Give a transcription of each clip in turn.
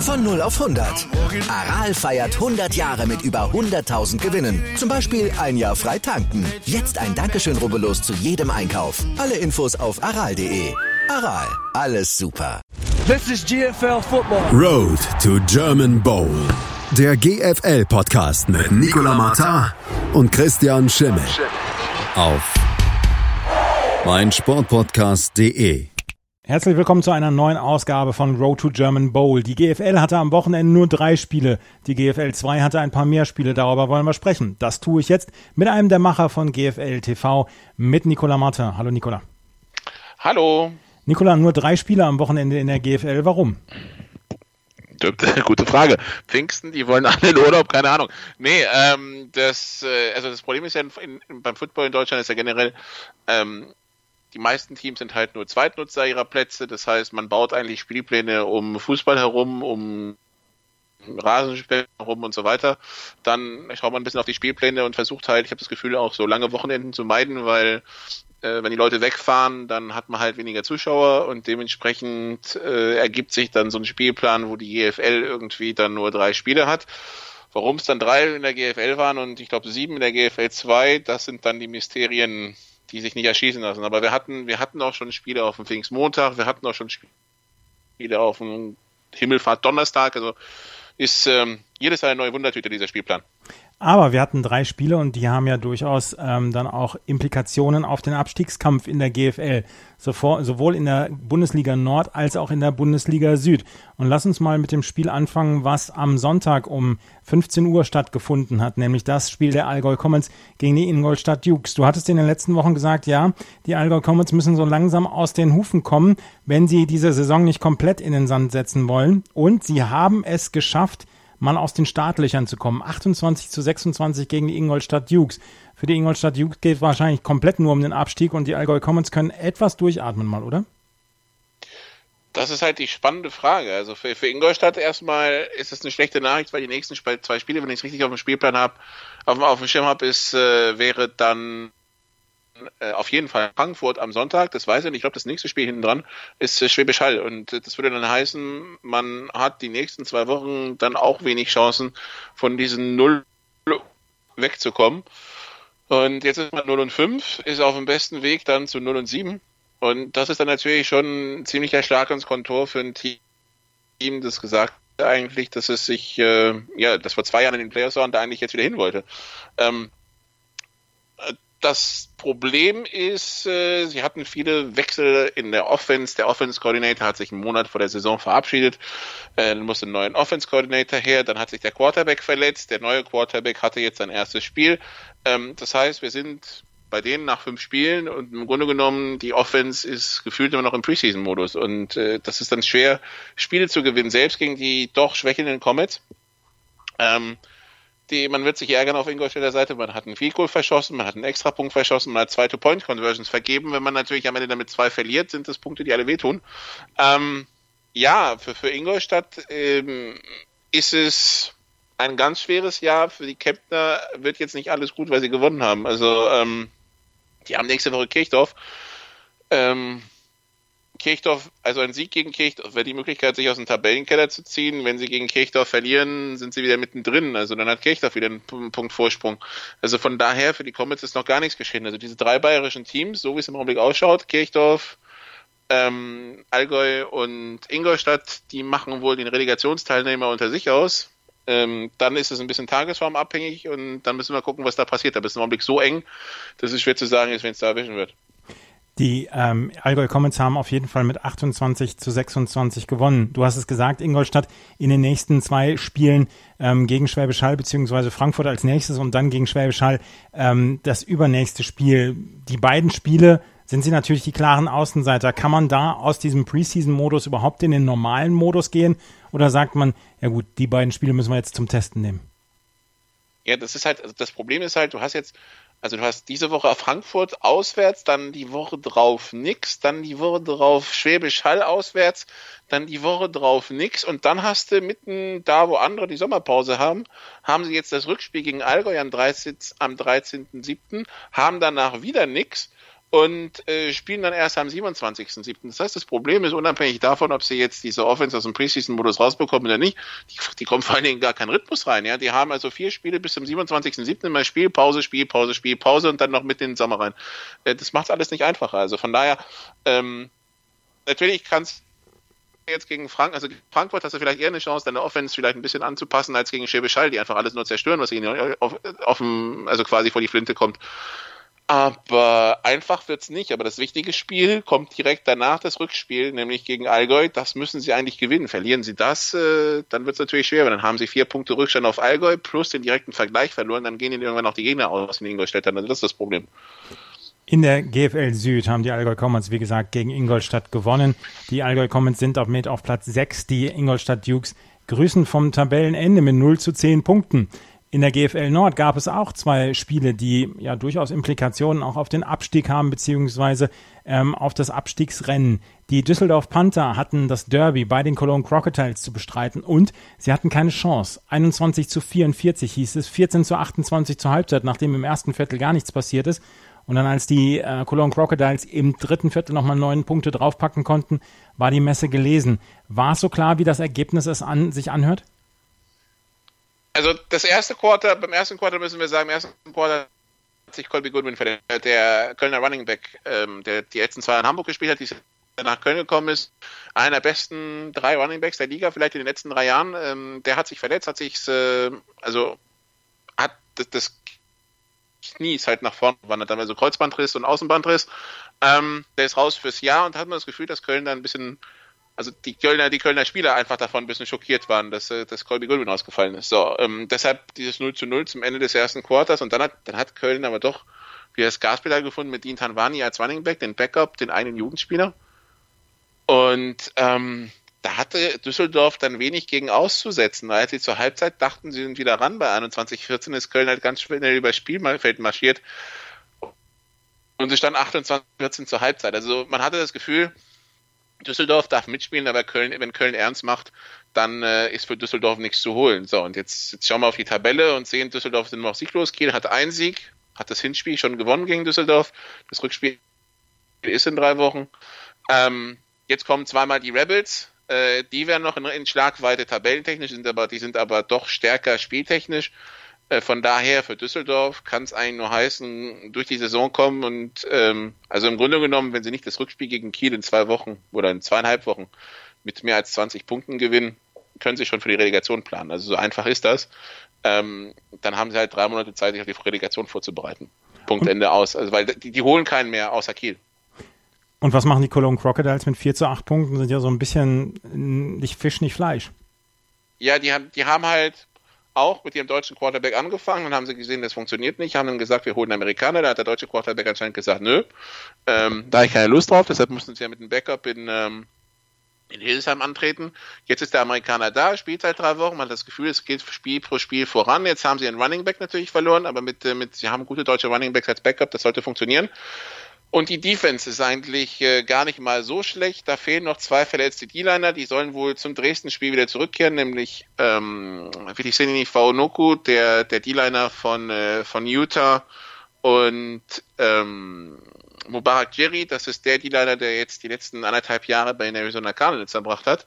Von 0 auf 100. Aral feiert 100 Jahre mit über 100.000 Gewinnen. Zum Beispiel ein Jahr frei tanken. Jetzt ein Dankeschön, rubbellos zu jedem Einkauf. Alle Infos auf aral.de. Aral, alles super. This is GFL Football. Road to German Bowl. Der GFL-Podcast mit Nicolas Martin und Christian Schimmel. Auf meinsportpodcast.de. Herzlich willkommen zu einer neuen Ausgabe von Road to German Bowl. Die GFL hatte am Wochenende nur 3 Spiele. Die GFL 2 hatte ein paar mehr Spiele, darüber wollen wir sprechen. Das tue ich jetzt mit einem der Macher von GFL TV, mit Nicolas Martin. Hallo Nicolas. Hallo. Nicolas, nur 3 Spiele am Wochenende in der GFL, warum? Gute Frage. Pfingsten, die wollen alle in Urlaub, keine Ahnung. Nee, das Problem ist ja beim Football in Deutschland ist ja generell, die meisten Teams sind halt nur Zweitnutzer ihrer Plätze. Das heißt, man baut eigentlich Spielpläne um Fußball herum, um Rasenspiel herum und so weiter. Dann schaut man ein bisschen auf die Spielpläne und versucht halt, ich habe das Gefühl, auch so lange Wochenenden zu meiden, weil wenn die Leute wegfahren, dann hat man halt weniger Zuschauer und dementsprechend ergibt sich dann so ein Spielplan, wo die GFL irgendwie dann nur 3 Spiele hat. Warum es dann 3 in der GFL waren und ich glaube 7 in der GFL 2, das sind dann die Mysterien, die sich nicht erschießen lassen. Aber wir hatten auch schon Spiele auf dem Pfingstmontag, wir hatten auch schon Spiele auf dem Himmelfahrt Donnerstag. Also ist jedes Jahr eine neue Wundertüte, dieser Spielplan. Aber wir hatten 3 Spiele und die haben ja durchaus dann auch Implikationen auf den Abstiegskampf in der GFL, sowohl in der Bundesliga Nord als auch in der Bundesliga Süd. Und lass uns mal mit dem Spiel anfangen, was am Sonntag um 15 Uhr stattgefunden hat, nämlich das Spiel der Allgäu Comets gegen die Ingolstadt Dukes. Du hattest in den letzten Wochen gesagt, ja, die Allgäu Comets müssen so langsam aus den Hufen kommen, wenn sie diese Saison nicht komplett in den Sand setzen wollen. Und sie haben es geschafft, mal aus den Startlöchern zu kommen. 28-26 gegen die Ingolstadt Dukes. Für die Ingolstadt Dukes geht es wahrscheinlich komplett nur um den Abstieg und die Allgäu Comets können etwas durchatmen mal, oder? Das ist halt die spannende Frage. Also für Ingolstadt erstmal ist es eine schlechte Nachricht, weil die nächsten 2 Spiele, wenn ich es richtig auf dem Spielplan habe, auf dem Schirm habe, wäre dann auf jeden Fall Frankfurt am Sonntag, das weiß ich nicht, ich glaube das nächste Spiel hinten dran ist Schwäbisch Hall und das würde dann heißen, man hat die nächsten 2 Wochen dann auch wenig Chancen von diesen 0 wegzukommen und jetzt ist man 0-5, ist auf dem besten Weg dann zu 0-7 und das ist dann natürlich schon ein ziemlicher Schlag ins Kontor für ein Team, das gesagt hat eigentlich, dass es sich, das vor 2 Jahren in den Playoffs war und da eigentlich jetzt wieder hin wollte. Das Problem ist, sie hatten viele Wechsel in der Offense. Der Offense-Coordinator hat sich einen Monat vor der Saison verabschiedet. Dann musste ein neuer Offense-Coordinator her. Dann hat sich der Quarterback verletzt. Der neue Quarterback hatte jetzt sein erstes Spiel. Das heißt, wir sind bei denen nach 5 Spielen und im Grunde genommen, die Offense ist gefühlt immer noch im Preseason-Modus. Und das ist dann schwer, Spiele zu gewinnen, selbst gegen die doch schwächelnden Comets. Man wird sich ärgern auf Ingolstädter Seite, man hat einen Field Goal verschossen, man hat einen Extrapunkt verschossen, man hat 2 Two-Point-Conversions vergeben. Wenn man natürlich am Ende damit 2 verliert, sind das Punkte, die alle wehtun. Für Ingolstadt ist es ein ganz schweres Jahr. Für die Kemptner wird jetzt nicht alles gut, weil sie gewonnen haben. Also die haben nächste Woche Kirchdorf. Also ein Sieg gegen Kirchdorf wäre die Möglichkeit, sich aus dem Tabellenkeller zu ziehen. Wenn sie gegen Kirchdorf verlieren, sind sie wieder mittendrin. Also dann hat Kirchdorf wieder einen Punkt Vorsprung. Also von daher, für die Comets ist noch gar nichts geschehen. Also diese 3 bayerischen Teams, so wie es im Augenblick ausschaut, Kirchdorf, Allgäu und Ingolstadt, die machen wohl den Relegationsteilnehmer unter sich aus. Dann ist es ein bisschen tagesformabhängig und dann müssen wir gucken, was da passiert. Da ist im Augenblick so eng, dass es schwer zu sagen ist, wenn es da erwischen wird. Die Allgäu Comets haben auf jeden Fall mit 28-26 gewonnen. Du hast es gesagt, Ingolstadt in den nächsten 2 Spielen gegen Schwäbisch Hall beziehungsweise Frankfurt als nächstes und dann gegen Schwäbisch Hall das übernächste Spiel. Die beiden Spiele sind sie natürlich die klaren Außenseiter. Kann man da aus diesem Preseason-Modus überhaupt in den normalen Modus gehen? Oder sagt man, ja gut, die beiden Spiele müssen wir jetzt zum Testen nehmen? Ja, das Problem ist halt, du hast diese Woche Frankfurt auswärts, dann die Woche drauf nix, dann die Woche drauf Schwäbisch Hall auswärts, dann die Woche drauf nix und dann hast du mitten da, wo andere die Sommerpause haben sie jetzt das Rückspiel gegen Allgäu am 13.07., haben danach wieder nix und spielen dann erst am 27.07. Das heißt, das Problem ist, unabhängig davon, ob sie jetzt diese Offense aus dem Preseason-Modus rausbekommen oder nicht, die kommen vor allen Dingen gar keinen Rhythmus rein. Ja, die haben also 4 Spiele bis zum 27.07. immer Spielpause und dann noch mit in den Sommer rein. Das macht alles nicht einfacher. Also von daher, natürlich kannst jetzt gegen Frankfurt hast du vielleicht eher eine Chance, deine Offense vielleicht ein bisschen anzupassen, als gegen Schwäbisch Hall, die einfach alles nur zerstören, was ihnen also quasi vor die Flinte kommt. Aber einfach wird's nicht. Aber das wichtige Spiel kommt direkt danach, das Rückspiel, nämlich gegen Allgäu. Das müssen sie eigentlich gewinnen. Verlieren sie das, dann wird's natürlich schwer. Weil dann haben sie 4 Punkte Rückstand auf Allgäu plus den direkten Vergleich verloren. Dann gehen ihnen irgendwann auch die Gegner aus in Ingolstadt. Also das ist das Problem. In der GFL Süd haben die Allgäu Comets, wie gesagt, gegen Ingolstadt gewonnen. Die Allgäu Comets sind auf Platz 6. Die Ingolstadt Dukes grüßen vom Tabellenende mit 0-10 Punkten. In der GFL Nord gab es auch 2 Spiele, die ja durchaus Implikationen auch auf den Abstieg haben, beziehungsweise auf das Abstiegsrennen. Die Düsseldorf Panther hatten das Derby bei den Cologne Crocodiles zu bestreiten und sie hatten keine Chance. 21-44 hieß es, 14-28 zur Halbzeit, nachdem im ersten Viertel gar nichts passiert ist. Und dann, als die Cologne Crocodiles im dritten Viertel nochmal 9 Punkte draufpacken konnten, war die Messe gelesen. War es so klar, wie das Ergebnis sich anhört? Also beim ersten Quarter müssen wir sagen, im ersten Quarter hat sich Colby Goodwin verletzt, der Kölner Running Back, der die letzten 2 in Hamburg gespielt hat, die nach Köln gekommen ist, einer der besten 3 Running Backs der Liga, vielleicht in den letzten 3 Jahren, der hat sich verletzt, hat das Knie ist halt nach vorne gewandert, dann also Kreuzbandriss und Außenbandriss, der ist raus fürs Jahr und hat man das Gefühl, dass Köln da ein bisschen, also die Kölner Spieler einfach davon ein bisschen schockiert waren, dass Colby Goodwin ausgefallen ist. So, deshalb dieses 0-0 zum Ende des ersten Quarters und dann hat Köln aber doch wieder das Gaspedal gefunden mit Dean Tanwani als Running Back, den Backup, den einen Jugendspieler. Und da hatte Düsseldorf dann wenig gegen auszusetzen. Als sie zur Halbzeit dachten, sie sind wieder ran bei 21-14, ist Köln halt ganz schnell übers Spielfeld marschiert und es stand 28-14 zur Halbzeit. Also man hatte das Gefühl, Düsseldorf darf mitspielen, aber wenn Köln ernst macht, dann ist für Düsseldorf nichts zu holen. So, und jetzt schauen wir auf die Tabelle und sehen, Düsseldorf sind noch sieglos. Kiel hat 1 Sieg, hat das Hinspiel schon gewonnen gegen Düsseldorf. Das Rückspiel ist in 3 Wochen. Jetzt kommen zweimal die Rebels. Die wären noch in Schlagweite tabellentechnisch, die sind aber doch stärker spieltechnisch. Von daher für Düsseldorf kann es eigentlich nur heißen, durch die Saison kommen und also im Grunde genommen, wenn sie nicht das Rückspiel gegen Kiel in 2 Wochen oder in 2,5 Wochen mit mehr als 20 Punkten gewinnen, können sie schon für die Relegation planen. Also so einfach ist das. Dann haben sie halt 3 Monate Zeit, sich auf die Relegation vorzubereiten. Punkt, Ende aus. Also weil die holen keinen mehr außer Kiel. Und was machen die Cologne Crocodiles mit 4-8 Punkten? Sind ja so ein bisschen nicht Fisch, nicht Fleisch. Ja, die haben halt auch mit ihrem deutschen Quarterback angefangen und haben sie gesehen, das funktioniert nicht, haben dann gesagt, wir holen einen Amerikaner. Da hat der deutsche Quarterback anscheinend gesagt, nö, da habe ich keine Lust drauf, deshalb mussten sie ja mit dem Backup in Hildesheim antreten. Jetzt ist der Amerikaner da, spielt seit 3 Wochen, man hat das Gefühl, es geht Spiel pro Spiel voran. Jetzt haben sie einen Running Back natürlich verloren, aber sie haben gute deutsche Running Backs als Backup, das sollte funktionieren. Und die Defense ist eigentlich gar nicht mal so schlecht. Da fehlen noch 2 verletzte D-Liner. Die sollen wohl zum Dresden-Spiel wieder zurückkehren, nämlich Vitiseni Faunoku, der D-Liner von Utah, und Mubarak Jerry, das ist der D-Liner, der jetzt die letzten 1,5 Jahre bei den Arizona Cardinals verbracht hat,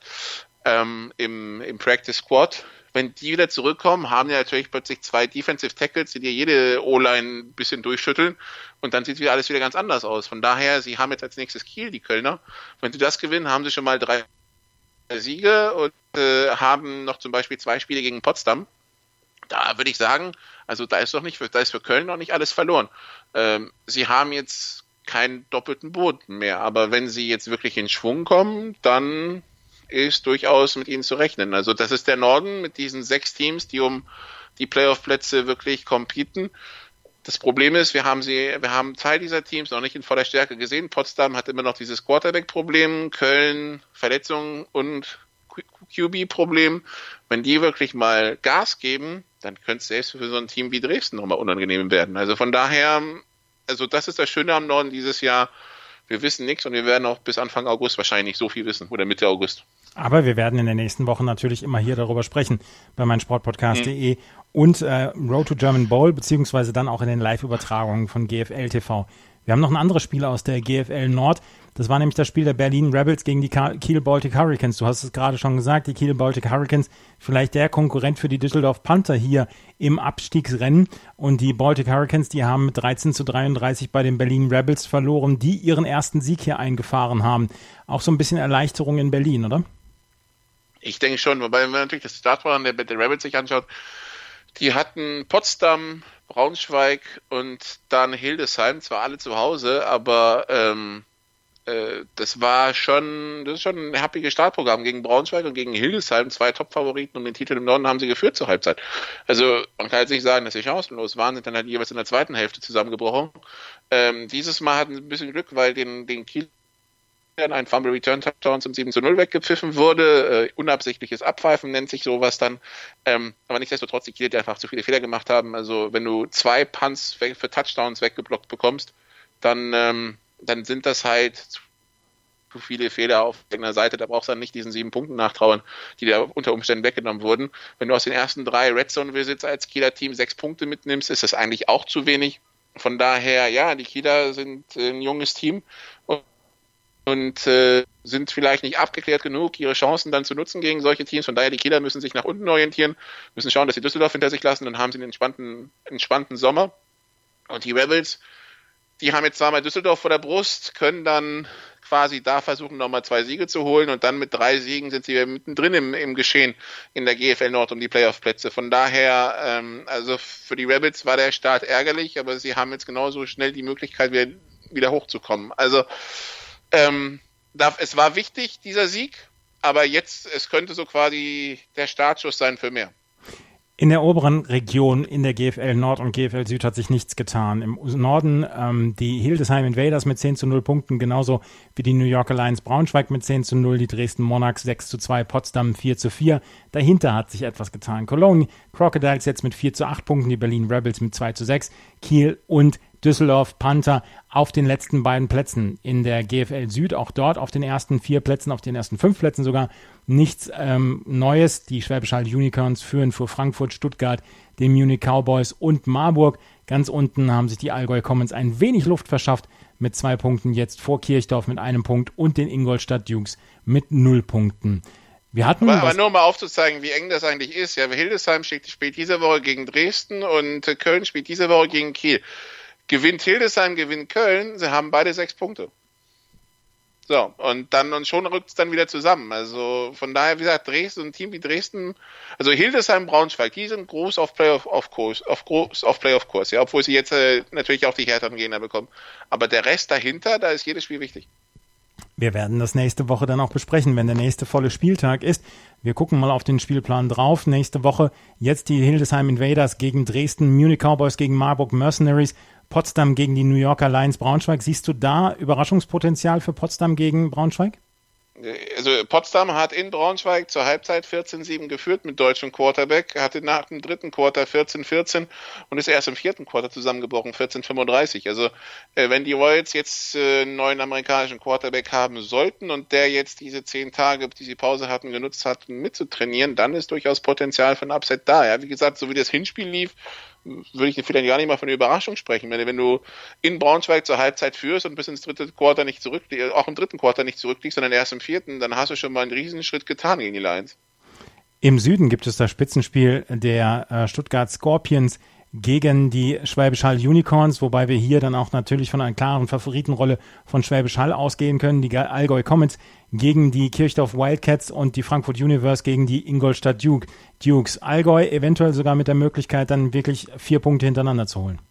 im Practice Squad. Wenn die wieder zurückkommen, haben die natürlich plötzlich 2 Defensive Tackles, die dir jede O-Line ein bisschen durchschütteln und dann sieht wieder alles wieder ganz anders aus. Von daher, sie haben jetzt als nächstes Kiel, die Kölner. Wenn sie das gewinnen, haben sie schon mal 3 Siege und haben noch zum Beispiel 2 Spiele gegen Potsdam. Da würde ich sagen, also da ist für Köln noch nicht alles verloren. Sie haben jetzt keinen doppelten Boden mehr, aber wenn sie jetzt wirklich in Schwung kommen, dann ist durchaus mit ihnen zu rechnen. Also das ist der Norden mit diesen 6 Teams, die um die Playoff-Plätze wirklich competen. Das Problem ist, wir haben Teil dieser Teams noch nicht in voller Stärke gesehen. Potsdam hat immer noch dieses Quarterback-Problem, Köln Verletzungen und QB-Problem. Wenn die wirklich mal Gas geben, dann könnte es selbst für so ein Team wie Dresden nochmal unangenehm werden. Also von daher, also das ist das Schöne am Norden dieses Jahr. Wir wissen nichts und wir werden auch bis Anfang August wahrscheinlich nicht so viel wissen oder Mitte August. Aber wir werden in den nächsten Wochen natürlich immer hier darüber sprechen bei meinsportpodcast.de und Road to German Bowl, beziehungsweise dann auch in den Live-Übertragungen von GFL TV. Wir haben noch ein anderes Spiel aus der GFL Nord. Das war nämlich das Spiel der Berlin Rebels gegen die Kiel Baltic Hurricanes. Du hast es gerade schon gesagt, die Kiel Baltic Hurricanes, vielleicht der Konkurrent für die Düsseldorf Panther hier im Abstiegsrennen. Und die Baltic Hurricanes, die haben mit 13-33 bei den Berlin Rebels verloren, die ihren ersten Sieg hier eingefahren haben. Auch so ein bisschen Erleichterung in Berlin, oder? Ich denke schon, wobei wenn man natürlich das Startprogramm der Rebels sich anschaut, die hatten Potsdam, Braunschweig und dann Hildesheim, zwar alle zu Hause, aber das ist schon ein happiges Startprogramm. Gegen Braunschweig und gegen Hildesheim, 2 Top-Favoriten um den Titel im Norden, haben sie geführt zur Halbzeit. Also man kann jetzt nicht sagen, dass sie chancenlos waren, sind dann halt jeweils in der zweiten Hälfte zusammengebrochen. Dieses Mal hatten sie ein bisschen Glück, weil den Kiel ein Fumble Return Touchdown zum 7-0 weggepfiffen wurde. Unabsichtliches Abpfeifen nennt sich sowas dann. Aber nichtsdestotrotz, die Kieler, die einfach zu viele Fehler gemacht haben. Also wenn du 2 Punts für Touchdowns weggeblockt bekommst, dann sind das halt zu viele Fehler auf irgendeiner Seite. Da brauchst du dann nicht diesen 7 Punkten nachtrauern, die da unter Umständen weggenommen wurden. Wenn du aus den ersten 3 Red Zone Visits als Kieler Team 6 Punkte mitnimmst, ist das eigentlich auch zu wenig. Von daher, ja, die Kieler sind ein junges Team und sind vielleicht nicht abgeklärt genug, ihre Chancen dann zu nutzen gegen solche Teams. Von daher, die Kieler müssen sich nach unten orientieren, müssen schauen, dass sie Düsseldorf hinter sich lassen, dann haben sie einen entspannten Sommer. Und die Rebels, die haben jetzt zweimal Düsseldorf vor der Brust, können dann quasi da versuchen, nochmal 2 Siege zu holen und dann mit 3 Siegen sind sie mittendrin im Geschehen in der GFL Nord um die Playoff-Plätze. Von daher, also für die Rebels war der Start ärgerlich, aber sie haben jetzt genauso schnell die Möglichkeit, wieder hochzukommen. Also es war wichtig, dieser Sieg, aber jetzt, es könnte so quasi der Startschuss sein für mehr. In der oberen Region, in der GFL Nord und GFL Süd hat sich nichts getan. Im Norden die Hildesheim Invaders mit 10-0 Punkten, genauso wie die New Yorker Lions Braunschweig mit 10-0, die Dresden Monarchs 6-2, Potsdam 4-4. Dahinter hat sich etwas getan. Cologne Crocodiles jetzt mit 4-8 Punkten, die Berlin Rebels mit 2-6, Kiel und Düsseldorf Panther auf den letzten beiden Plätzen in der GFL Süd, auch dort auf den ersten 4 Plätzen, auf den ersten 5 Plätzen sogar nichts Neues. Die Schwäbisch Hall Unicorns führen vor Frankfurt, Stuttgart, den Munich Cowboys und Marburg. Ganz unten haben sich die Allgäu Comets ein wenig Luft verschafft mit 2 Punkten, jetzt vor Kirchdorf mit 1 Punkt und den Ingolstadt Dukes mit 0 Punkten. Aber nur mal aufzuzeigen, wie eng das eigentlich ist. Ja, Hildesheim spielt diese Woche gegen Dresden und Köln spielt diese Woche gegen Kiel. Gewinnt Hildesheim, gewinnt Köln, sie haben beide 6 Punkte. So, und schon rückt es dann wieder zusammen. Also von daher, wie gesagt, Dresden, ein Team wie Dresden, also Hildesheim, Braunschweig, die sind groß auf Playoff-Kurs, ja, obwohl sie jetzt natürlich auch die härteren Gegner bekommen. Aber der Rest dahinter, da ist jedes Spiel wichtig. Wir werden das nächste Woche dann auch besprechen, wenn der nächste volle Spieltag ist. Wir gucken mal auf den Spielplan drauf. Nächste Woche jetzt die Hildesheim Invaders gegen Dresden, Munich Cowboys gegen Marburg Mercenaries, Potsdam gegen die New Yorker Lions Braunschweig. Siehst du da Überraschungspotenzial für Potsdam gegen Braunschweig? Also Potsdam hat in Braunschweig zur Halbzeit 14-7 geführt mit deutschem Quarterback, hatte nach dem 3. Quarter 14-14 und ist erst im 4. Quarter zusammengebrochen, 14-35. Also wenn die Royals jetzt einen neuen amerikanischen Quarterback haben sollten und der jetzt diese 10 Tage, die sie Pause hatten, genutzt hat, mitzutrainieren, dann ist durchaus Potenzial für ein Upset da. Ja, wie gesagt, so wie das Hinspiel lief, würde ich vielleicht gar nicht mal von einer Überraschung sprechen. Wenn du in Braunschweig zur Halbzeit führst und bis ins 3. Quarter nicht zurückliegst, auch im 3. Quarter nicht zurückliegst, sondern erst im 4., dann hast du schon mal einen Riesenschritt getan gegen die Lions. Im Süden gibt es das Spitzenspiel der Stuttgart Scorpions gegen die Schwäbisch Hall Unicorns, wobei wir hier dann auch natürlich von einer klaren Favoritenrolle von Schwäbisch Hall ausgehen können. Die Allgäu Comets gegen die Kirchdorf Wildcats und die Frankfurt Universe gegen die Ingolstadt Dukes. Allgäu eventuell sogar mit der Möglichkeit, dann wirklich 4 Punkte hintereinander zu holen.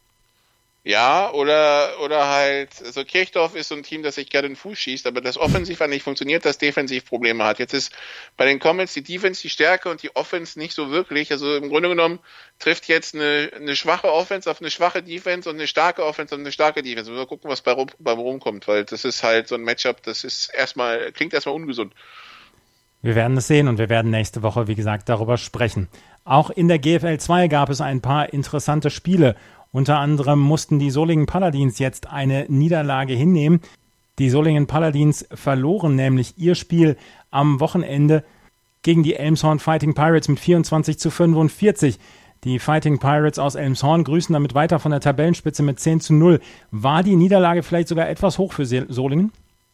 Ja, oder halt, also Kirchdorf ist so ein Team, das sich gerne den Fuß schießt, aber das offensiv nicht funktioniert, das defensiv Probleme hat. Jetzt ist bei den Comets die Defense die Stärke und die Offense nicht so wirklich. Also im Grunde genommen trifft jetzt eine schwache Offense auf eine schwache Defense und eine starke Offense auf eine starke Defense. Mal gucken, was bei rumkommt, weil das ist halt so ein Matchup, das ist klingt erstmal ungesund. Wir werden es sehen und wir werden nächste Woche, wie gesagt, darüber sprechen. Auch in der GFL 2 gab es ein paar interessante Spiele. Unter anderem mussten die Solingen Paladins jetzt eine Niederlage hinnehmen. Die Solingen Paladins verloren nämlich ihr Spiel am Wochenende gegen die Elmshorn Fighting Pirates mit 24-45. Die Fighting Pirates aus Elmshorn grüßen damit weiter von der Tabellenspitze mit 10:0. War die Niederlage vielleicht sogar etwas hoch für Solingen?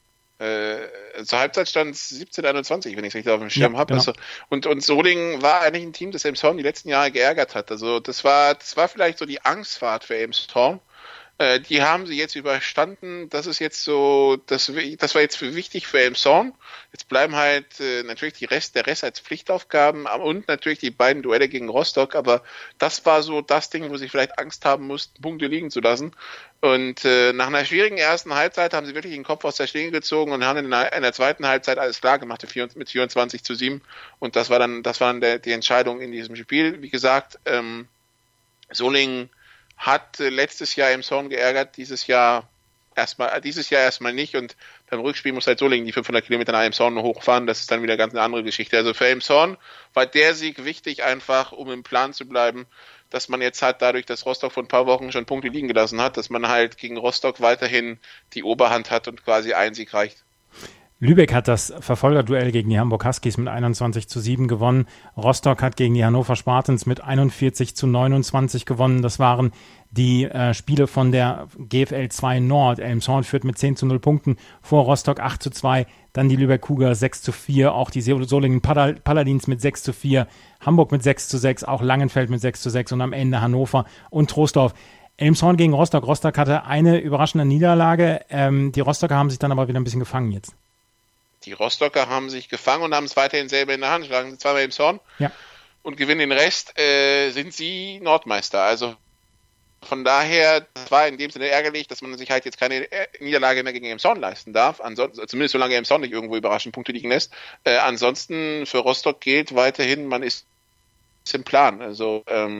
Zur Halbzeit stand es 17:21, wenn ich es richtig auf dem Schirm habe. Genau. Also, und Solingen war eigentlich ein Team, das Elmshorn die letzten Jahre geärgert hat. Also das war vielleicht so die Angstfahrt für Elmshorn. Die haben sie jetzt überstanden. Das ist jetzt so, das war jetzt wichtig für Elmshorn. Jetzt bleiben halt natürlich der Rest als Pflichtaufgaben und natürlich die beiden Duelle gegen Rostock. Aber das war so das Ding, wo sie vielleicht Angst haben mussten, Punkte liegen zu lassen. Und nach einer schwierigen ersten Halbzeit haben sie wirklich den Kopf aus der Schlinge gezogen und haben in der zweiten Halbzeit alles klar gemacht mit 24:7. Und das war dann die Entscheidung in diesem Spiel. Wie gesagt, Solingen hat letztes Jahr Elmshorn geärgert, dieses Jahr erstmal nicht, und beim Rückspiel muss halt Solingen die 500 Kilometer nach Elmshorn hochfahren, das ist dann wieder ganz eine andere Geschichte. Also für Elmshorn war der Sieg wichtig, einfach um im Plan zu bleiben, dass man jetzt halt dadurch, dass Rostock vor ein paar Wochen schon Punkte liegen gelassen hat, dass man halt gegen Rostock weiterhin die Oberhand hat und quasi ein Sieg reicht. Lübeck hat das Verfolgerduell gegen die Hamburg Huskies mit 21:7 gewonnen. Rostock hat gegen die Hannover Spartans mit 41:29 gewonnen. Das waren die Spiele von der GFL 2 Nord. Elmshorn führt mit 10:0 Punkten vor Rostock 8:2. Dann die Lübeck Cougar 6:4. Auch die Solingen Paladins mit 6:4. Hamburg mit 6:6. Auch Langenfeld mit 6:6. Und am Ende Hannover und Troisdorf. Elmshorn gegen Rostock. Rostock hatte eine überraschende Niederlage. Die Rostocker haben sich dann aber wieder ein bisschen gefangen jetzt. Die Rostocker haben sich gefangen und haben es weiterhin selber in der Hand. Schlagen sie zweimal Elmshorn und gewinnen den Rest, sind sie Nordmeister. Also von daher, das war in dem Sinne ärgerlich, dass man sich halt jetzt keine Niederlage mehr gegen Elmshorn leisten darf. Ansonsten, zumindest solange Elmshorn nicht irgendwo überraschend Punkte liegen lässt. Ansonsten für Rostock gilt weiterhin, man ist im Plan. Also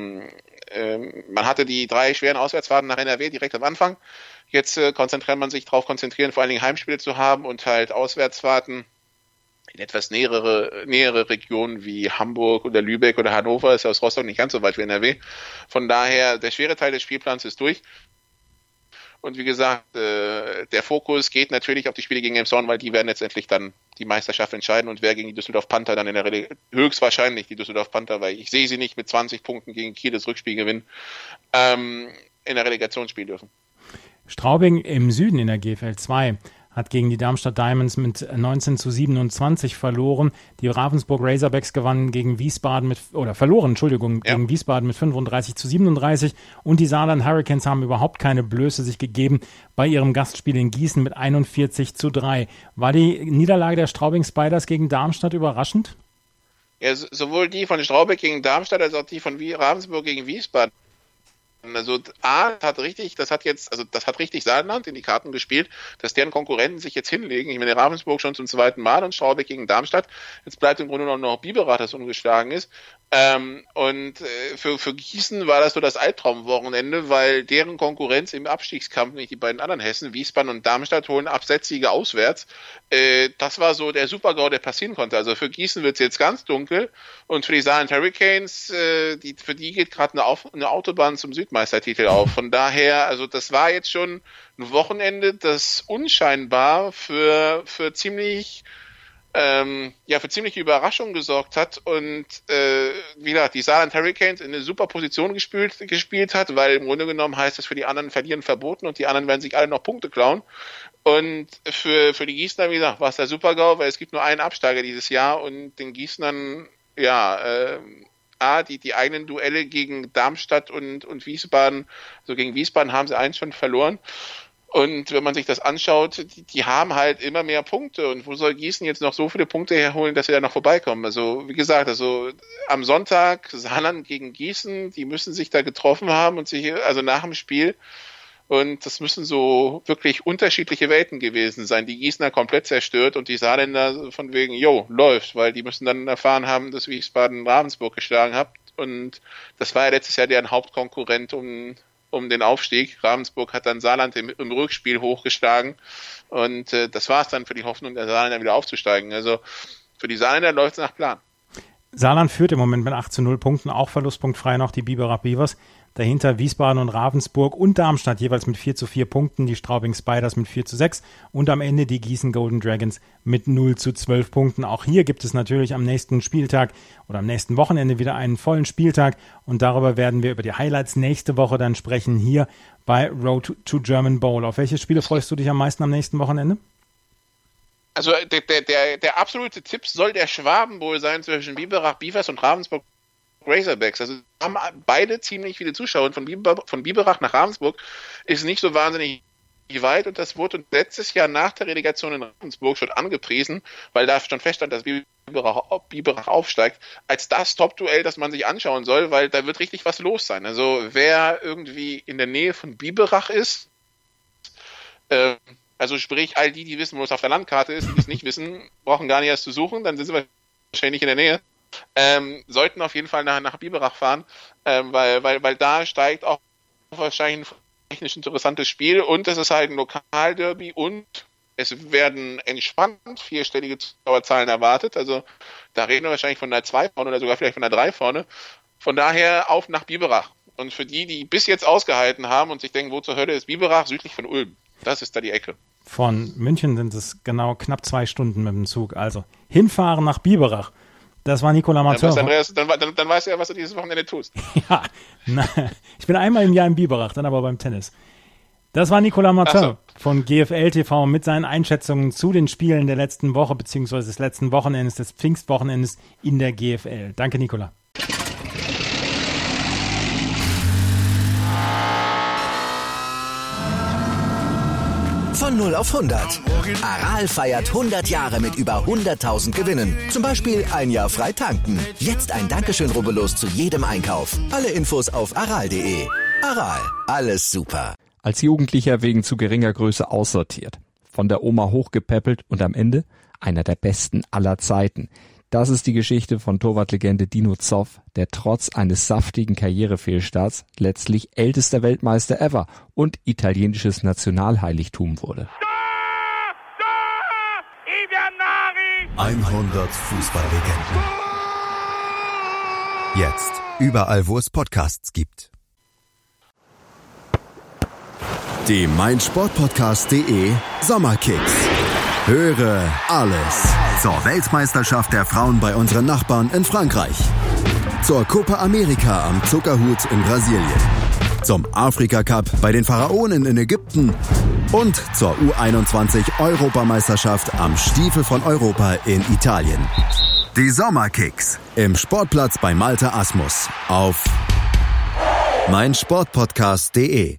man hatte die 3 schweren Auswärtsfahrten nach NRW direkt am Anfang. Jetzt konzentriert man sich darauf, vor allen Dingen Heimspiele zu haben und halt Auswärtsfahrten in etwas nähere Regionen wie Hamburg oder Lübeck oder Hannover. Ist aus Rostock nicht ganz so weit wie NRW. Von daher, der schwere Teil des Spielplans ist durch. Und wie gesagt, der Fokus geht natürlich auf die Spiele gegen Elmshorn, weil die werden letztendlich dann die Meisterschaft entscheiden, und wer gegen die Düsseldorf Panther dann höchstwahrscheinlich die Düsseldorf Panther, weil ich sehe sie nicht mit 20 Punkten gegen Kiel das Rückspiel gewinnen, in der Relegation spielen dürfen. Straubing im Süden in der GFL 2 hat gegen die Darmstadt Diamonds mit 19:27 verloren. Die Ravensburg Razorbacks gewannen gegen Wiesbaden gegen Wiesbaden mit 35:37. Und die Saarland Hurricanes haben überhaupt keine Blöße sich gegeben bei ihrem Gastspiel in Gießen mit 41:3. War die Niederlage der Straubing Spiders gegen Darmstadt überraschend? Ja, sowohl die von Straubing gegen Darmstadt als auch die von Ravensburg gegen Wiesbaden. Also das hat richtig Saarland in die Karten gespielt, dass deren Konkurrenten sich jetzt hinlegen. Ich meine, Ravensburg schon zum 2. Mal und Straubing gegen Darmstadt. Jetzt bleibt im Grunde noch Biberach, das ungeschlagen ist. Für Gießen war das so das Albtraumwochenende, weil deren Konkurrenz im Abstiegskampf, nicht die beiden anderen Hessen, Wiesbaden und Darmstadt, holen Absetzsiege auswärts. Das war so der Super-GAU, der passieren konnte. Also für Gießen wird es jetzt ganz dunkel, und für die Saarland Hurricanes, für die geht gerade eine Autobahn zum Südmeistertitel auf. Von daher, also das war jetzt schon ein Wochenende, das unscheinbar für ziemliche Überraschung gesorgt hat, und wie gesagt, die Saarland Hurricanes in eine super Position gespielt hat, weil im Grunde genommen heißt es, für die anderen verlieren verboten und die anderen werden sich alle noch Punkte klauen. Und für die Gießener, wie gesagt, war es der Super-GAU, weil es gibt nur einen Absteiger dieses Jahr, und den Gießenern, die eigenen Duelle gegen Darmstadt und Wiesbaden, also gegen Wiesbaden haben sie eins schon verloren. Und wenn man sich das anschaut, die haben halt immer mehr Punkte. Und wo soll Gießen jetzt noch so viele Punkte herholen, dass sie da noch vorbeikommen? Also wie gesagt, am Sonntag Saarland gegen Gießen, die müssen sich da getroffen haben und nach dem Spiel. Und das müssen so wirklich unterschiedliche Welten gewesen sein. Die Gießener komplett zerstört und die Saarländer von wegen, läuft, weil die müssen dann erfahren haben, dass Wiesbaden Ravensburg geschlagen hat. Und das war ja letztes Jahr deren Hauptkonkurrent um den Aufstieg. Ravensburg hat dann Saarland im Rückspiel hochgeschlagen, und das war es dann für die Hoffnung der Saarländer wieder aufzusteigen. Also für die Saarländer läuft es nach Plan. Saarland führt im Moment mit 8:0 Punkten, auch verlustpunktfrei noch die Biberach Beavers. Dahinter Wiesbaden und Ravensburg und Darmstadt jeweils mit 4:4 Punkten, die Straubing Spiders mit 4:6 und am Ende die Gießen Golden Dragons mit 0:12 Punkten. Auch hier gibt es natürlich am nächsten Spieltag oder am nächsten Wochenende wieder einen vollen Spieltag und darüber werden wir über die Highlights nächste Woche dann sprechen hier bei Road to German Bowl. Auf welche Spiele freust du dich am meisten am nächsten Wochenende? Also der absolute Tipp soll der Schwaben-Bowl sein zwischen Biberach Beavers und Ravensburg Razorbacks. Also haben beide ziemlich viele Zuschauer. Von Biberach nach Ravensburg ist nicht so wahnsinnig weit und das wurde letztes Jahr nach der Relegation in Ravensburg schon angepriesen, weil da schon feststand, dass Biberach aufsteigt, als das Top-Duell, das man sich anschauen soll, weil da wird richtig was los sein. Also wer irgendwie in der Nähe von Biberach ist, also sprich, all die wissen, wo es auf der Landkarte ist, die es nicht wissen, brauchen gar nicht erst zu suchen, dann sind sie wahrscheinlich in der Nähe. Sollten auf jeden Fall nach Biberach fahren, weil da steigt auch wahrscheinlich ein technisch interessantes Spiel und es ist halt ein Lokalderby und es werden entspannt 4-stellige Zuschauerzahlen erwartet. Also da reden wir wahrscheinlich von einer 2 vorne oder sogar vielleicht von einer 3 vorne. Von daher auf nach Biberach. Und für die bis jetzt ausgehalten haben und sich denken, wo zur Hölle ist Biberach, südlich von Ulm. Das ist da die Ecke. Von München sind es genau knapp 2 Stunden mit dem Zug. Also hinfahren nach Biberach. Das war Nicolas Martin. Dann weißt du ja, was du dieses Wochenende tust. Ja, ich bin einmal im Jahr in Biberach, dann aber beim Tennis. Das war Nicolas Martin von GFL TV mit seinen Einschätzungen zu den Spielen der letzten Woche beziehungsweise des letzten Wochenendes, des Pfingstwochenendes in der GFL. Danke, Nicolas. Von 0 auf 100. Aral feiert 100 Jahre mit über 100.000 Gewinnen. Zum Beispiel ein Jahr frei tanken. Jetzt ein Dankeschön, rubbellos zu jedem Einkauf. Alle Infos auf aral.de. Aral, alles super. Als Jugendlicher wegen zu geringer Größe aussortiert. Von der Oma hochgepäppelt und am Ende einer der besten aller Zeiten. Das ist die Geschichte von Torwartlegende Dino Zoff, der trotz eines saftigen Karrierefehlstarts letztlich ältester Weltmeister ever und italienisches Nationalheiligtum wurde. 100 Fußballlegenden. Jetzt überall, wo es Podcasts gibt. Die meinsportpodcast.de Sommerkicks. Höre alles zur Weltmeisterschaft der Frauen bei unseren Nachbarn in Frankreich, zur Copa America am Zuckerhut in Brasilien, zum Afrika Cup bei den Pharaonen in Ägypten und zur U21-Europameisterschaft am Stiefel von Europa in Italien. Die Sommerkicks im Sportplatz bei Malte Asmus auf meinsportpodcast.de.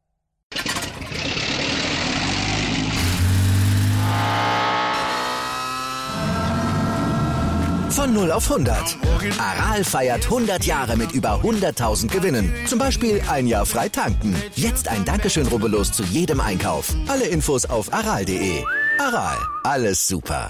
Von 0 auf 100. Aral feiert 100 Jahre mit über 100.000 Gewinnen. Zum Beispiel ein Jahr frei tanken. Jetzt ein Dankeschön, rubbellos zu jedem Einkauf. Alle Infos auf aral.de. Aral, alles super.